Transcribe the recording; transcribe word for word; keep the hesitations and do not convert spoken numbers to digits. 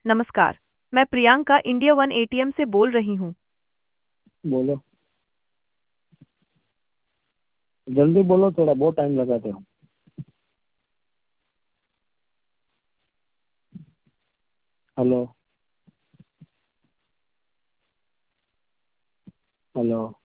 नमस्कार। मैं Priyanka India one ATM से बोल रही हूँ। बोलो। जल्दी बोलो, थोड़ा बहुत टाइम लगाते हो। हेलो। हेलो।